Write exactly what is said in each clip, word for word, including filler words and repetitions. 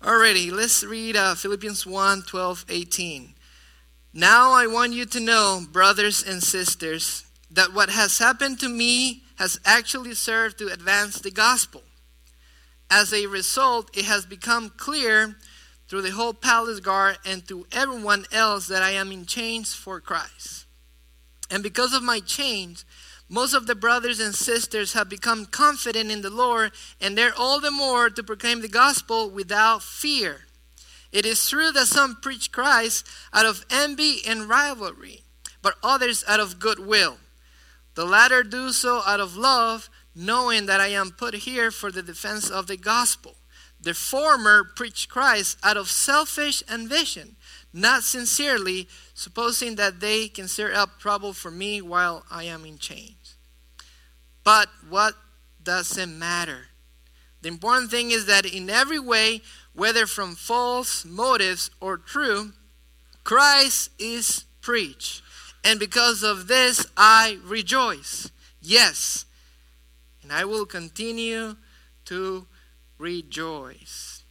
Alrighty, let's read uh, Philippians one, twelve, eighteen. Now I want you to know, brothers and sisters, that what has happened to me has actually served to advance the gospel. As a result, it has become clear through the whole palace guard and to everyone else that I am in chains for Christ. And because of my chains, most of the brothers and sisters have become confident in the Lord and dare all the more to proclaim the gospel without fear. It is true that some preach Christ out of envy and rivalry, but others out of goodwill. The latter do so out of love, knowing that I am put here for the defense of the gospel. The former preach Christ out of selfish ambition, not sincerely, supposing that they can stir up trouble for me while I am in chains. But what does it matter? The important thing is that in every way, whether from false motives or true, Christ is preached. And because of this, I rejoice. Yes, and I will continue to rejoice.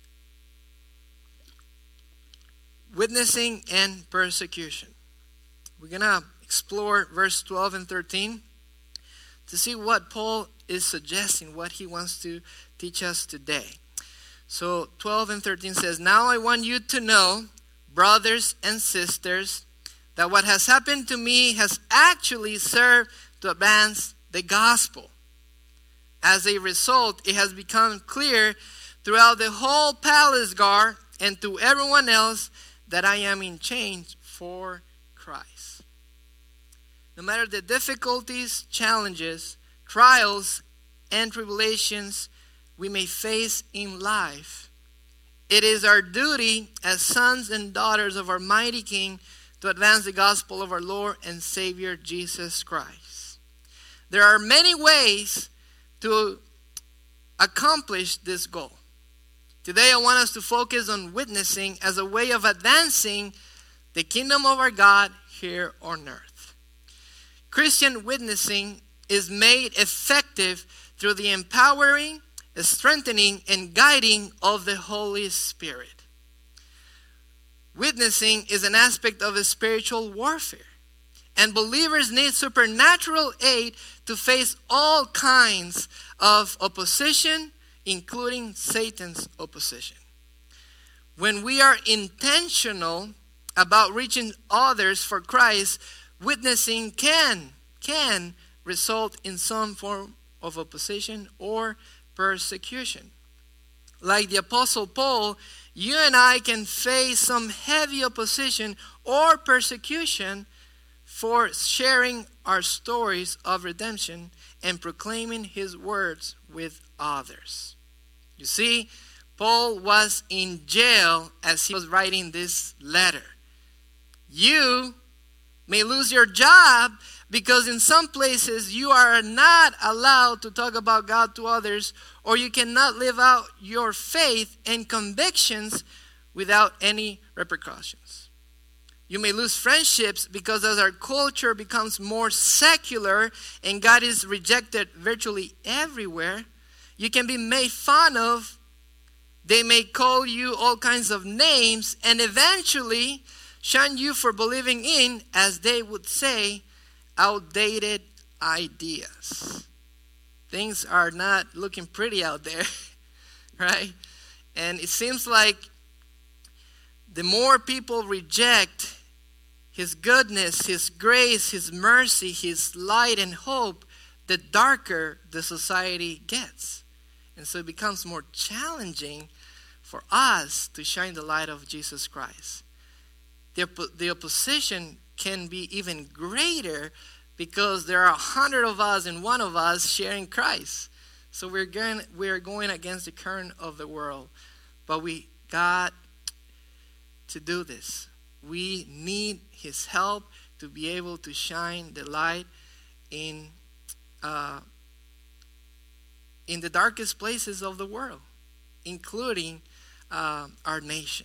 Witnessing and persecution. We're going to explore verse twelve and thirteen to see what Paul is suggesting, what he wants to teach us today. So twelve and thirteen says, now I want you to know, brothers and sisters, that what has happened to me has actually served to advance the gospel. As a result, it has become clear throughout the whole palace guard and to everyone else that I am in chains for Christ. No matter the difficulties, challenges, trials, and tribulations we may face in life, it is our duty as sons and daughters of our mighty King to advance the gospel of our Lord and Savior Jesus Christ. There are many ways to accomplish this goal. Today I want us to focus on witnessing as a way of advancing the kingdom of our God here on earth. Christian witnessing is made effective through the empowering, strengthening, and guiding of the Holy Spirit. Witnessing is an aspect of a spiritual warfare, and believers need supernatural aid to face all kinds of opposition, including Satan's opposition. When we are intentional about reaching others for Christ, witnessing can, can result in some form of opposition or persecution. Like the Apostle Paul, you and I can face some heavy opposition or persecution for sharing our stories of redemption and proclaiming his words with others. You see, Paul was in jail as he was writing this letter. You may lose your job because in some places you are not allowed to talk about God to others, or you cannot live out your faith and convictions without any repercussions. You may lose friendships because as our culture becomes more secular and God is rejected virtually everywhere, you can be made fun of. They may call you all kinds of names and eventually shun you for believing in, as they would say, outdated ideas. Things are not looking pretty out there, right? And it seems like the more people reject His goodness, His grace, His mercy, His light and hope, the darker the society gets. And so it becomes more challenging for us to shine the light of Jesus Christ. The, the opposition can be even greater because there are a hundred of us and one of us sharing Christ. So we're going, we're going against the current of the world. But we got to do this. We need His help to be able to shine the light in uh, in the darkest places of the world, including uh, our nation.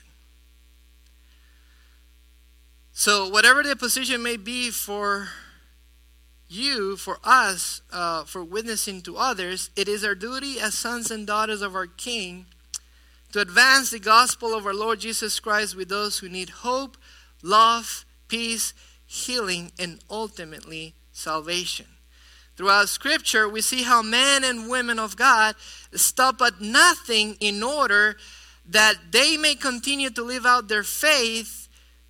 So whatever the position may be for you, for us, uh, for witnessing to others, it is our duty as sons and daughters of our King to advance the gospel of our Lord Jesus Christ with those who need hope, love, peace, healing, and ultimately salvation. Throughout Scripture, we see how men and women of God stop at nothing in order that they may continue to live out their faith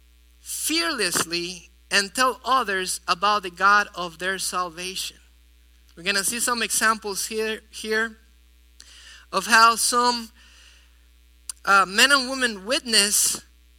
fearlessly and tell others about the God of their salvation. We're going to see some examples here, here of how some uh, men and women witness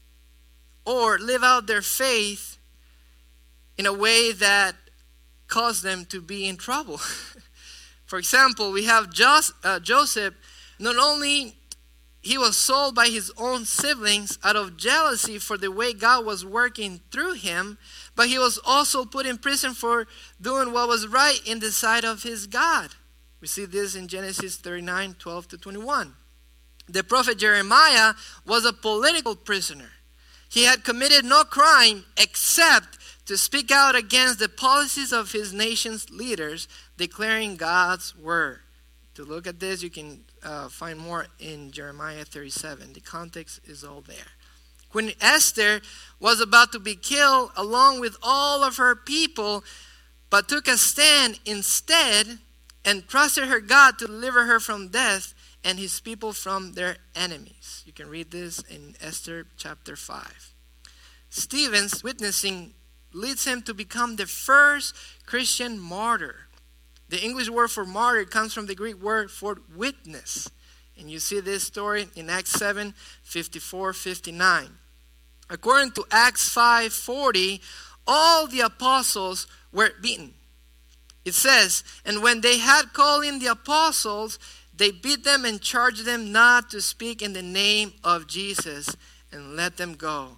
or live out their faith in a way that caused them to be in trouble. For example, we have Jos- uh, Joseph. Not only he was sold by his own siblings out of jealousy for the way God was working through him, but he was also put in prison for doing what was right in the sight of his God. We see this in Genesis thirty-nine, twelve to twenty-one. The prophet Jeremiah was a political prisoner. He had committed no crime except to speak out against the policies of his nation's leaders, declaring God's word. To look at this, you can uh, find more in Jeremiah thirty-seven. The context is all there. Queen Esther was about to be killed along with all of her people, but took a stand instead and trusted her God to deliver her from death and his people from their enemies. You can read this in Esther chapter five. Stephen's witnessing leads him to become the first Christian martyr. The English word for martyr comes from the Greek word for witness. And you see this story in Acts seven, fifty-four, fifty-nine. According to Acts five, forty, all the apostles were beaten. It says, and when they had called in the apostles, they beat them and charged them not to speak in the name of Jesus and let them go.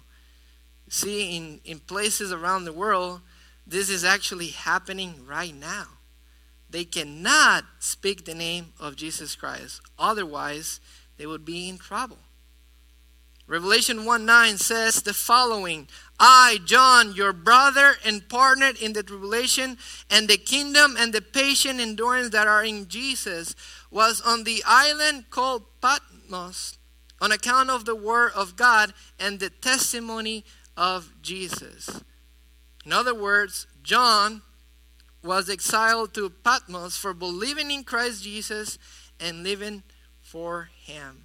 See, in, in places around the world, this is actually happening right now. They cannot speak the name of Jesus Christ. Otherwise, they would be in trouble. Revelation one nine says the following: I, John, your brother and partner in the tribulation and the kingdom and the patient endurance that are in Jesus, was on the island called Patmos on account of the word of God and the testimony of Jesus. In other words, John was exiled to Patmos for believing in Christ Jesus and living for him.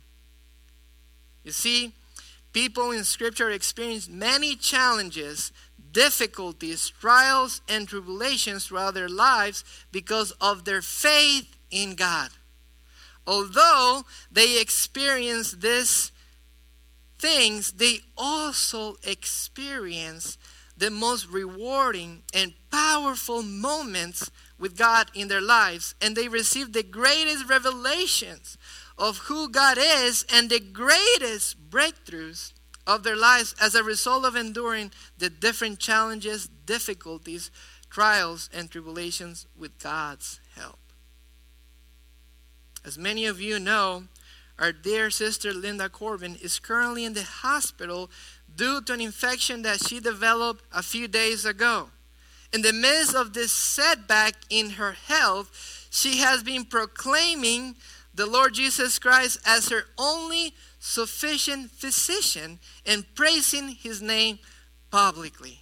You see, people in Scripture experience many challenges, difficulties, trials, and tribulations throughout their lives because of their faith in God. Although they experience these things, they also experience the most rewarding and powerful moments with God in their lives. And they receive the greatest revelations of who God is and the greatest breakthroughs of their lives as a result of enduring the different challenges, difficulties, trials, and tribulations with God's help. As many of you know, our dear sister Linda Corbin is currently in the hospital due to an infection that she developed a few days ago. In the midst of this setback in her health, she has been proclaiming the Lord Jesus Christ as her only sufficient physician and praising his name publicly.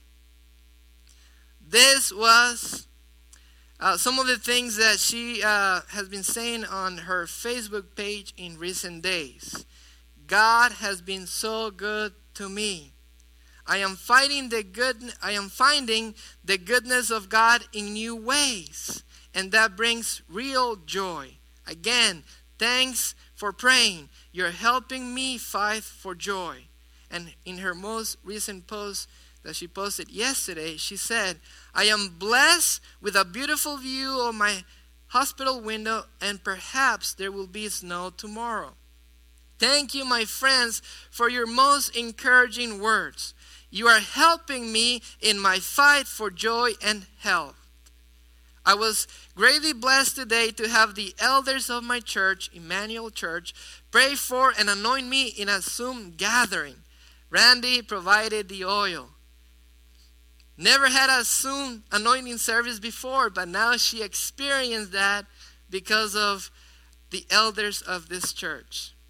This was uh, some of the things that she uh, has been saying on her Facebook page in recent days. God has been so good to me. I am finding the good I am finding the goodness of God in new ways, and that brings real joy. Again, thanks for praying. You're helping me fight for joy. And in her most recent post that she posted yesterday, she said, I am blessed with a beautiful view of my hospital window, and perhaps there will be snow tomorrow. Thank you, my friends, for your most encouraging words. You are helping me in my fight for joy and health. I was greatly blessed today to have the elders of my church, Emmanuel Church, pray for and anoint me in a Zoom gathering. Randy provided the oil. Never had a Zoom anointing service before, but now she experienced that because of the elders of this church.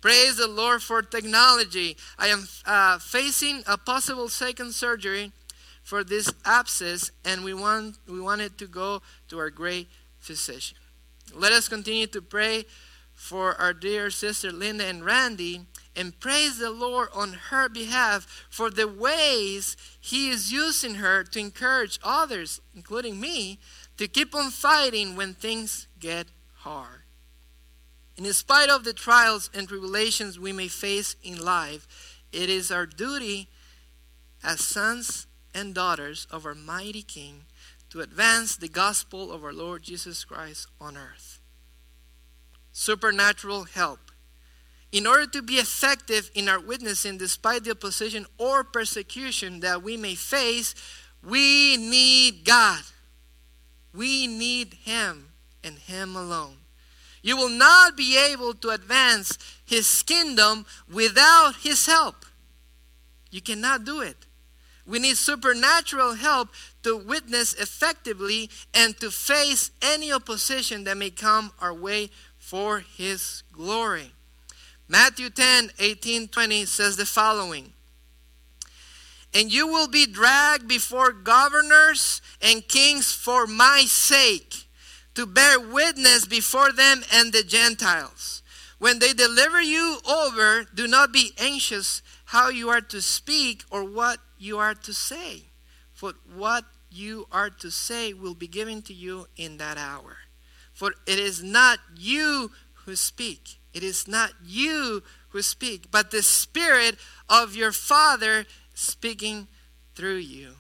Praise the Lord for technology. I am uh, facing a possible second surgery for this abscess, and we want we wanted to go to our great physician. Let us continue to pray for our dear sister Linda and Randy, and praise the Lord on her behalf for the ways He is using her to encourage others, including me, to keep on fighting when things get hard. And in spite of the trials and tribulations we may face in life, it is our duty as sons and daughters of our mighty King to advance the gospel of our Lord Jesus Christ on earth. Supernatural help. In order to be effective in our witnessing despite the opposition or persecution that we may face, we need God. We need Him and Him alone. You will not be able to advance His kingdom without His help. You cannot do it. We need supernatural help to witness effectively and to face any opposition that may come our way for His glory. Matthew ten, eighteen, twenty says the following. And you will be dragged before governors and kings for my sake, to bear witness before them and the Gentiles. When they deliver you over, do not be anxious how you are to speak or what you are to say. For what you are to say will be given to you in that hour. For it is not you who speak. It is not you who speak, but the Spirit of your Father speaking through you.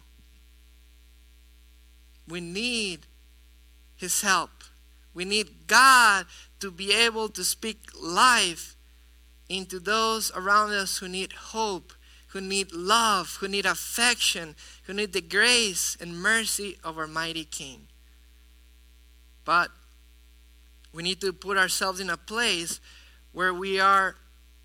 We need His help. We need God to be able to speak life into those around us who need hope, who need love, who need affection, who need the grace and mercy of our mighty King. But we need to put ourselves in a place where we are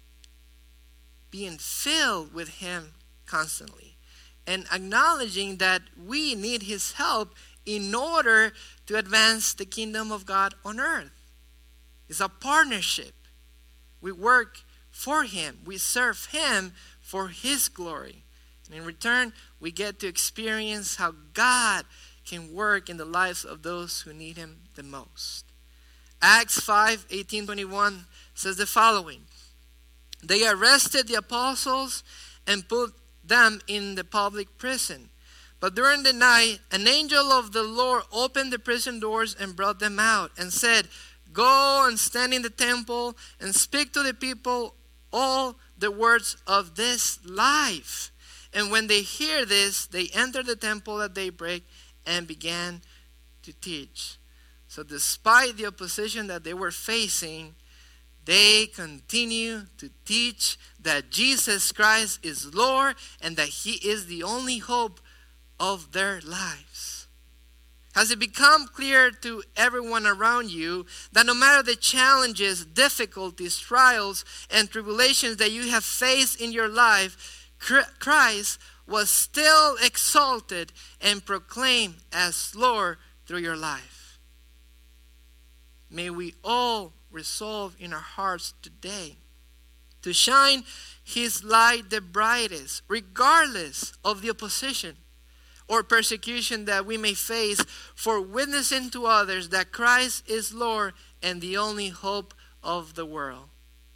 being filled with Him constantly and acknowledging that we need His help in order to advance the kingdom of God on earth. It's a partnership. We work for Him. We serve Him for His glory. And in return, we get to experience how God can work in the lives of those who need Him the most. Acts five, eighteen, twenty-one says the following. They arrested the apostles and put them in the public prison. But during the night, an angel of the Lord opened the prison doors and brought them out and said, go and stand in the temple and speak to the people all the words of this life. And when they hear this, they entered the temple at daybreak and began to teach. So despite the opposition that they were facing, they continue to teach that Jesus Christ is Lord and that He is the only hope of their lives. Has it become clear to everyone around you that no matter the challenges, difficulties, trials, and tribulations that you have faced in your life, Christ was still exalted and proclaimed as Lord through your life? May we all resolve in our hearts today to shine His light the brightest, regardless of the opposition or persecution that we may face, for witnessing to others that Christ is Lord and the only hope of the world.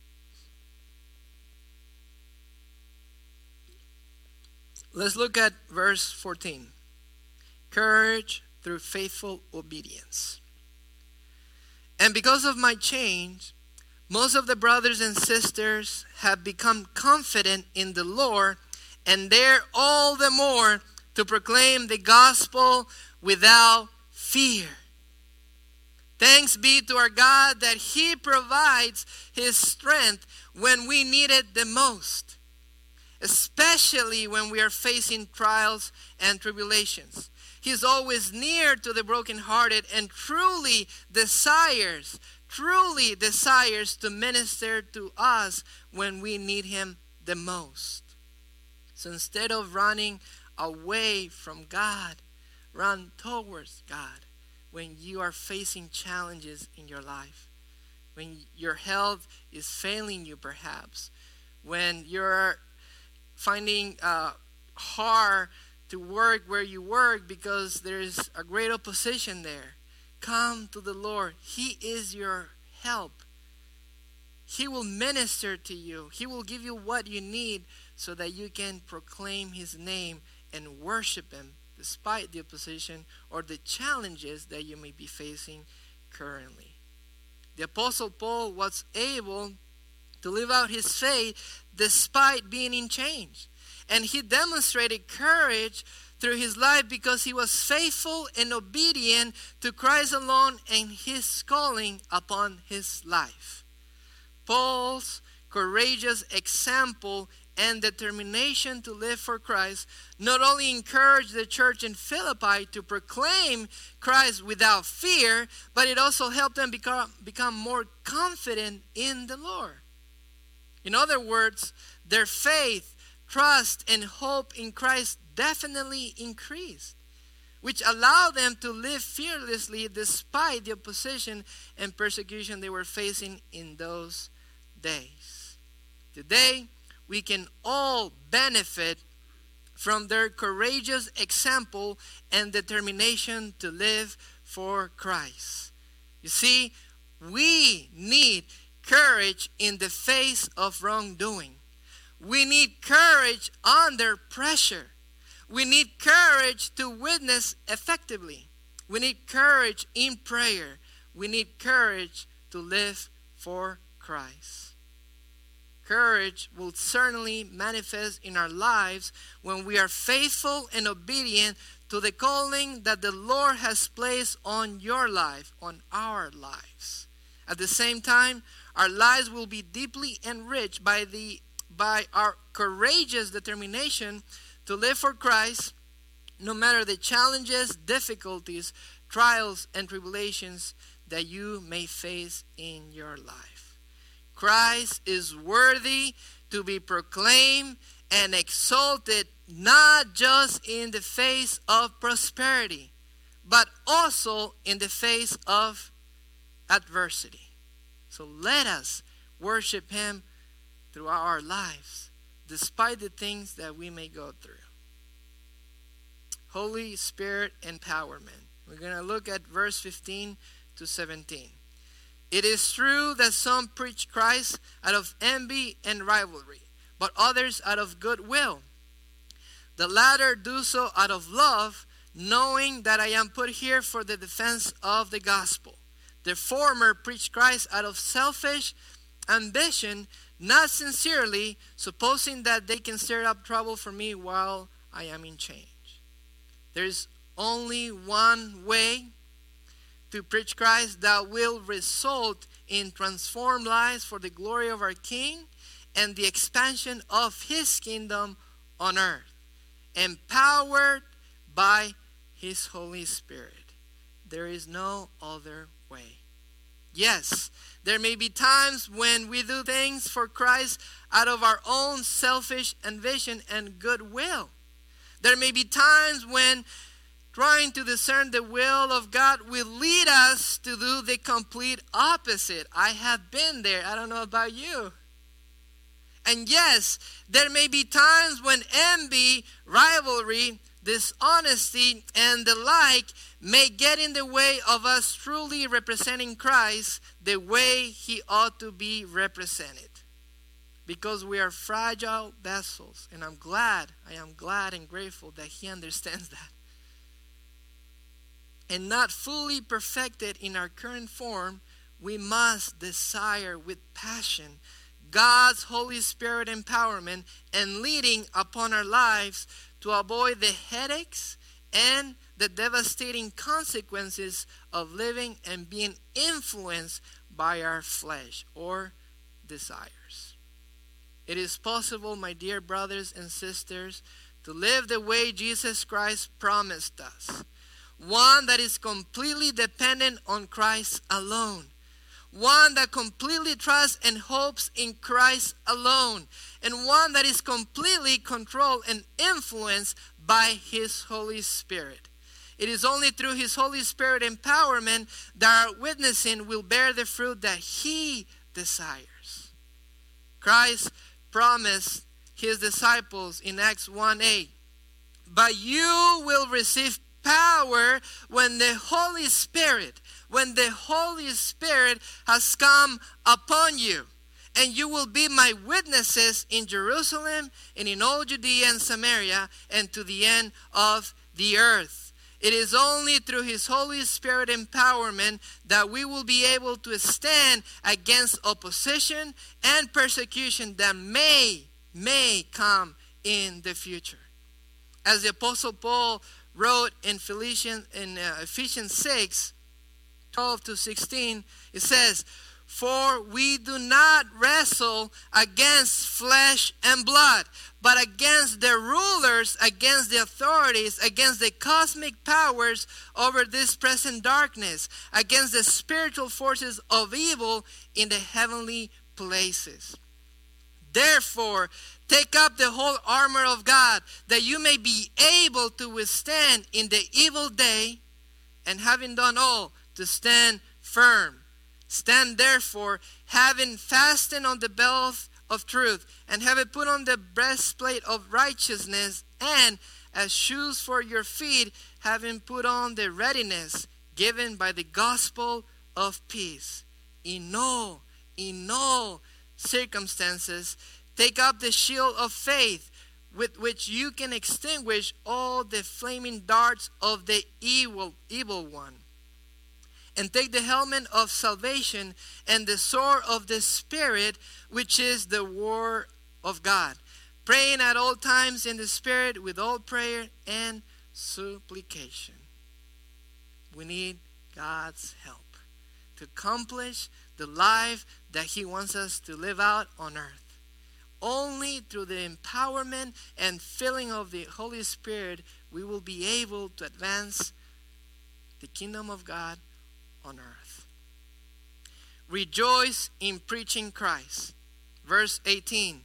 Let's look at verse fourteen. Courage through faithful obedience. And because of my change, most of the brothers and sisters have become confident in the Lord, and dare all the more to proclaim the gospel without fear. Thanks be to our God that He provides His strength when we need it the most, especially when we are facing trials and tribulations. He is always near to the brokenhearted and truly desires, truly desires to minister to us when we need Him the most. So instead of running away from God, run towards God when you are facing challenges in your life. when your health is failing you perhaps, when you're finding uh, hard to work where you work because there's a great opposition there. Come to the Lord. He is your help. He will minister to you. He will give you what you need so that you can proclaim His name and worship Him despite the opposition or the challenges that you may be facing currently. The Apostle Paul was able to live out his faith despite being in chains. And he demonstrated courage through his life because he was faithful and obedient to Christ alone and His calling upon his life. Paul's courageous example and determination to live for Christ not only encouraged the church in Philippi to proclaim Christ without fear, but it also helped them become, become more confident in the Lord. In other words, their faith, trust, and hope in Christ definitely increased, which allowed them to live fearlessly despite the opposition and persecution they were facing in those days. Today, we can all benefit from their courageous example and determination to live for Christ. You see, we need courage in the face of wrongdoing. We need courage under pressure. We need courage to witness effectively. We need courage in prayer. We need courage to live for Christ. Courage will certainly manifest in our lives when we are faithful and obedient to the calling that the Lord has placed on your life, on our lives. At the same time, our lives will be deeply enriched by the by our courageous determination to live for Christ, no matter the challenges, difficulties, trials, and tribulations that you may face in your life. Christ is worthy to be proclaimed and exalted, not just in the face of prosperity, but also in the face of adversity. So let us worship Him throughout our lives, despite the things that we may go through. Holy Spirit empowerment. We're going to look at verse fifteen to seventeen. It is true that some preach Christ out of envy and rivalry, but others out of goodwill. The latter do so out of love, knowing that I am put here for the defense of the gospel. The former preach Christ out of selfish ambition, not sincerely, supposing that they can stir up trouble for me while I am in chains. There's only one way to preach Christ that will result in transformed lives for the glory of our King and the expansion of His kingdom on earth, empowered by His Holy Spirit. There is no other way. Yes, there may be times when we do things for Christ out of our own selfish ambition and goodwill. There may be times when trying to discern the will of God will lead us to do the complete opposite. I have been there. I don't know about you. And yes, there may be times when envy, rivalry, dishonesty, and the like may get in the way of us truly representing Christ the way He ought to be represented. Because we are fragile vessels. And I'm glad, I am glad and grateful that He understands that. And not fully perfected in our current form, we must desire with passion God's Holy Spirit empowerment and leading upon our lives to avoid the headaches and the devastating consequences of living and being influenced by our flesh or desires. It is possible, my dear brothers and sisters, to live the way Jesus Christ promised us. One that is completely dependent on Christ alone. One that completely trusts and hopes in Christ alone. And one that is completely controlled and influenced by His Holy Spirit. It is only through his Holy Spirit empowerment that our witnessing will bear the fruit that he desires. Christ promised his disciples in Acts one eight, but you will receive power when the Holy Spirit, when the Holy Spirit has come upon you. And you will be my witnesses in Jerusalem and in all Judea and Samaria and to the end of the earth. It is only through his Holy Spirit empowerment that we will be able to stand against opposition and persecution that may, may come in the future. As the Apostle Paul wrote in Ephesians, in uh, Ephesians six, twelve to sixteen, it says, for we do not wrestle against flesh and blood, but against the rulers, against the authorities, against the cosmic powers over this present darkness, against the spiritual forces of evil in the heavenly places. Therefore, take up the whole armor of God, that you may be able to withstand in the evil day, and having done all, to stand firm. Stand therefore, having fastened on the belt of truth, and having put on the breastplate of righteousness, and as shoes for your feet, having put on the readiness given by the gospel of peace. In all, in all circumstances, take up the shield of faith, with which you can extinguish all the flaming darts of the evil, evil one. And take the helmet of salvation and the sword of the Spirit, which is the word of God, praying at all times in the Spirit with all prayer and supplication. We need God's help to accomplish the life that he wants us to live out on earth. Only through the empowerment and filling of the Holy Spirit we will be able to advance the kingdom of God on earth. Rejoice in preaching Christ. Verse eighteen.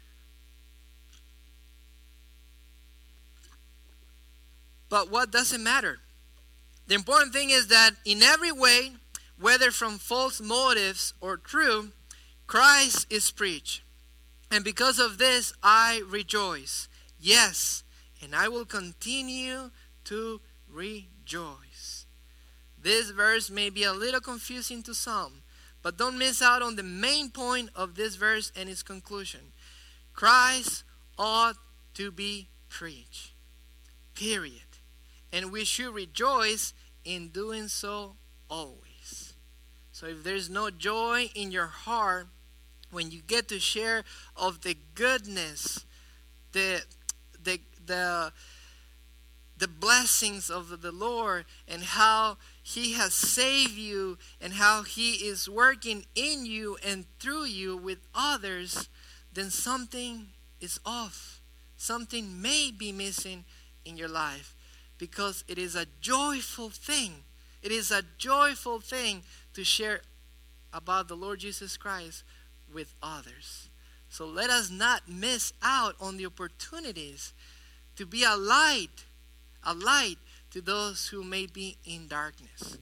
But what does it matter? The important thing is that in every way, whether from false motives or true, Christ is preached. And because of this, I rejoice. Yes, and I will continue to rejoice. This verse may be a little confusing to some, but don't miss out on the main point of this verse and its conclusion. Christ ought to be preached. Period. And we should rejoice in doing so always. So if there's no joy in your heart when you get to share of the goodness, the the the the blessings of the Lord, and how he has saved you, and how he is working in you and through you with others, then something is off. Something may be missing in your life, because it is a joyful thing. It is a joyful thing to share about the Lord Jesus Christ with others. So let us not miss out on the opportunities to be a light, a light to those who may be in darkness.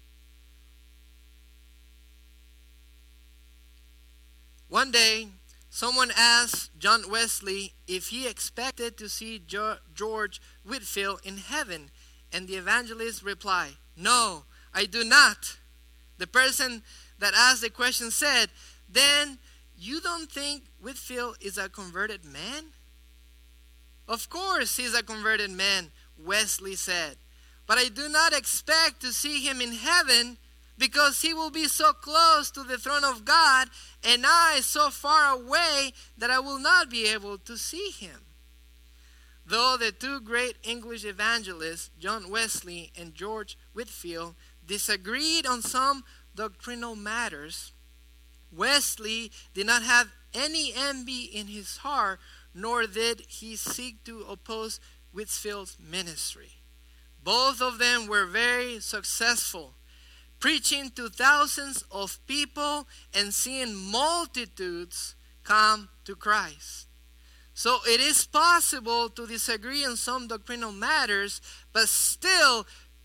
One day, someone asked John Wesley if he expected to see George Whitefield in heaven, and the evangelist replied, "No, I do not." The person that asked the question said, "Then you don't think Whitefield is a converted man?" "Of course he's a converted man," Wesley said. "But I do not expect to see him in heaven, because he will be so close to the throne of God, and I so far away that I will not be able to see him." Though the two great English evangelists, John Wesley and George Whitefield, disagreed on some doctrinal matters, Wesley did not have any envy in his heart, nor did he seek to oppose Whitefield's ministry. Both of them were very successful, preaching to thousands of people and seeing multitudes come to Christ. So it is possible to disagree on some doctrinal matters, but still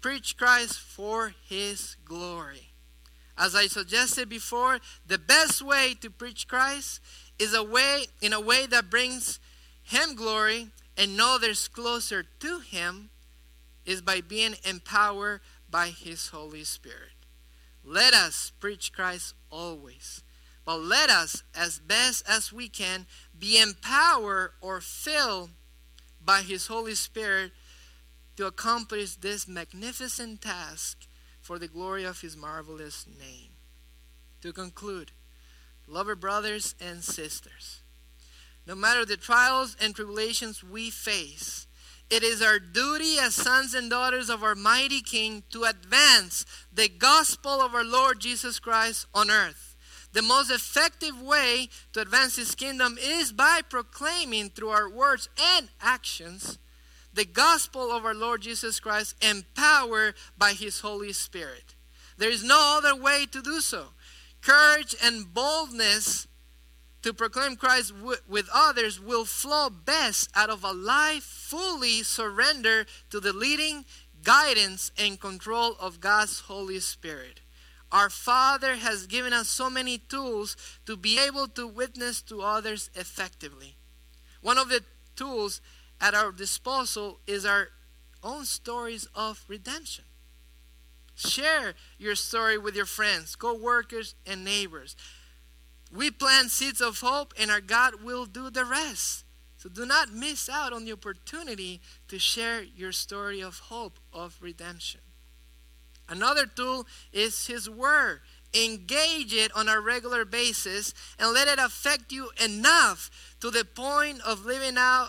preach Christ for his glory. As I suggested before, the best way to preach Christ is a way in a way that brings him glory and others closer to him is by being empowered by his Holy Spirit. Let us preach Christ always, but let us, as best as we can, be empowered or filled by his Holy Spirit to accomplish this magnificent task for the glory of his marvelous name. To conclude, beloved brothers and sisters, no matter the trials and tribulations we face, it is our duty as sons and daughters of our mighty King to advance the gospel of our Lord Jesus Christ on earth. The most effective way to advance his kingdom is by proclaiming through our words and actions the gospel of our Lord Jesus Christ, empowered by his Holy Spirit. There is no other way to do so. Courage and boldness to proclaim Christ w- with others will flow best out of a life fully surrendered to the leading, guidance, and control of God's Holy Spirit. Our Father has given us so many tools to be able to witness to others effectively. One of the tools at our disposal is our own stories of redemption. Share your story with your friends, co-workers, and neighbors. We plant seeds of hope, and our God will do the rest. So do not miss out on the opportunity to share your story of hope, of redemption. Another tool is his word. Engage it on a regular basis and let it affect you enough to the point of living out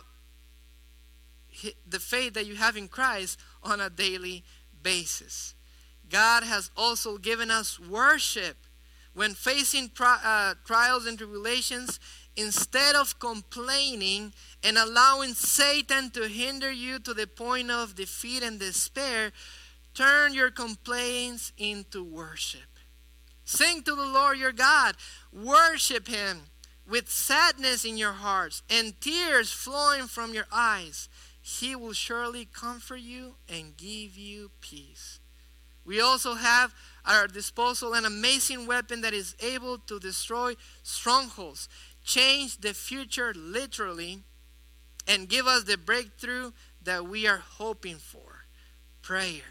the faith that you have in Christ on a daily basis. God has also given us worship. When facing tri- uh, trials and tribulations, instead of complaining and allowing Satan to hinder you to the point of defeat and despair, turn your complaints into worship. Sing to the Lord your God. Worship him with sadness in your hearts and tears flowing from your eyes. He will surely comfort you and give you peace. We also have at our disposal an amazing weapon that is able to destroy strongholds, change the future literally, and give us the breakthrough that we are hoping for. Prayer.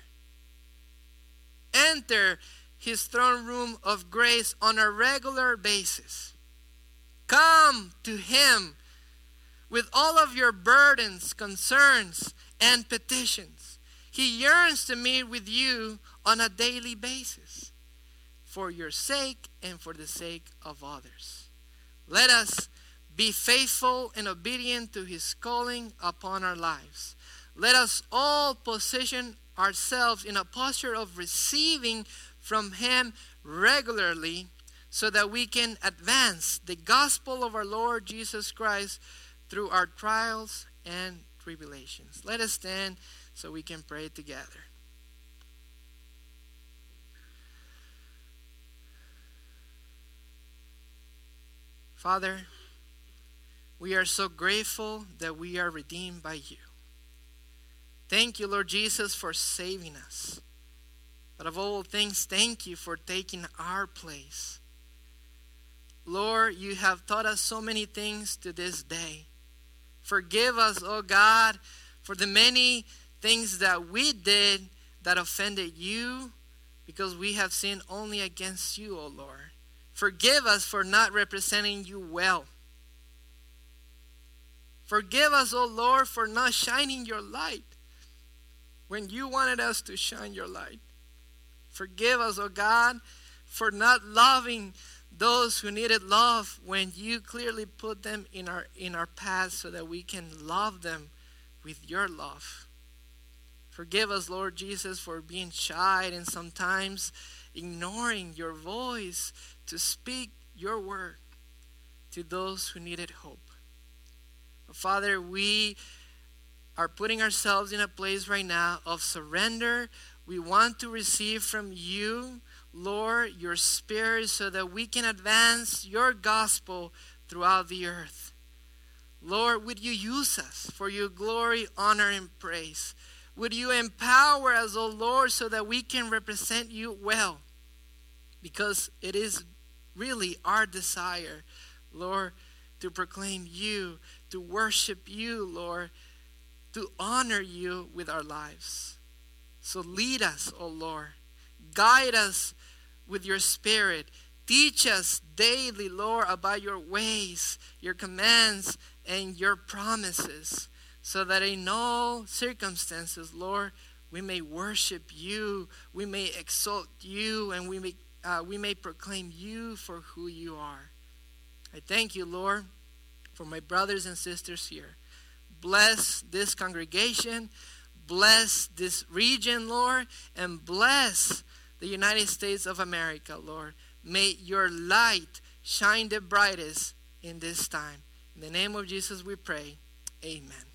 Enter his throne room of grace on a regular basis. Come to him with all of your burdens, concerns, and petitions. He yearns to meet with you on a daily basis for your sake and for the sake of others. Let us be faithful and obedient to his calling upon our lives. Let us all position ourselves in a posture of receiving from him regularly so that we can advance the gospel of our Lord Jesus Christ through our trials and tribulations. Let us stand so we can pray together. Father, we are so grateful that we are redeemed by you. Thank you, Lord Jesus, for saving us. But of all things, thank you for taking our place. Lord, you have taught us so many things to this day. Forgive us, oh God, for the many things that we did that offended you, because we have sinned only against you, oh Lord. Forgive us for not representing you well. Forgive us, oh Lord, for not shining your light when you wanted us to shine your light. Forgive us, oh God, for not loving those who needed love when you clearly put them in our in our path so that we can love them with your love. Forgive us, Lord Jesus, for being shy and sometimes ignoring your voice to speak your word to those who needed hope. Father, we are putting ourselves in a place right now of surrender. We want to receive from you, Lord, your Spirit so that we can advance your gospel throughout the earth. Lord, would you use us for your glory, honor, and praise? would you empower us, O Lord, so that we can represent you well? Because it is really our desire, Lord, to proclaim you, to worship you, Lord, to honor you with our lives. So lead us, O Lord. Guide us with your Spirit. Teach us daily, Lord, about your ways, your commands, and your promises, so that in all circumstances, Lord, we may worship you, we may exalt you, and we may, uh, we may proclaim you for who you are. I thank you, Lord, for my brothers and sisters here. Bless this congregation, bless this region, Lord, and bless the United States of America, Lord. May your light shine the brightest in this time. In the name of Jesus we pray. Amen.